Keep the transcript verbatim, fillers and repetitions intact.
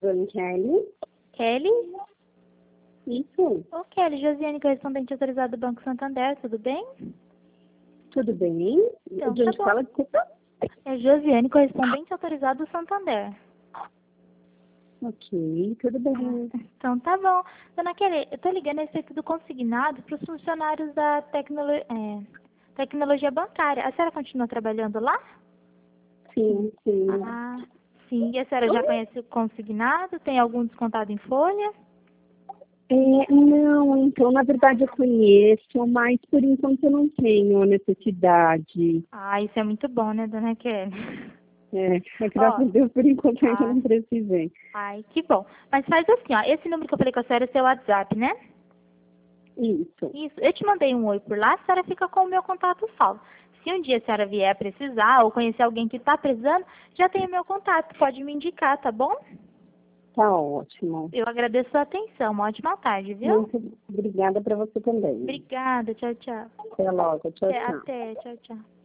Dona Kelly? Kelly? Isso. Ô, Kelly, Josiane, correspondente autorizado do Banco Santander, tudo bem? Tudo bem? Então, De tá onde bom. fala, desculpa? É Josiane, correspondente autorizado do Santander. Ok, tudo bem. Então, tá bom. Dona Kelly, eu tô ligando a respeito do consignado para os funcionários da tecnolo é, tecnologia bancária. A senhora continua trabalhando lá? Sim, sim. Ah, sim. E a senhora já conhece o consignado? Tem algum descontado em folha? É, não, então, na verdade eu conheço, mas por enquanto eu não tenho necessidade. Ah, isso é muito bom, né, Dona Kelly? É, é, Ó, graças a Deus, por enquanto eu ainda ah, não precisei. ai, que bom. Mas faz assim, ó, esse número que eu falei com a senhora é seu WhatsApp, né? Isso. Isso, eu te mandei um oi por lá, a senhora fica com o meu contato salvo. Se um dia a senhora vier precisar ou conhecer alguém que está precisando, já tem o meu contato, pode me indicar, tá bom? Tá ótimo. Eu agradeço a sua atenção, uma ótima tarde, viu? Muito obrigada para você também. Obrigada, tchau, tchau. Até logo. Tchau, Até, tchau. até, tchau, tchau.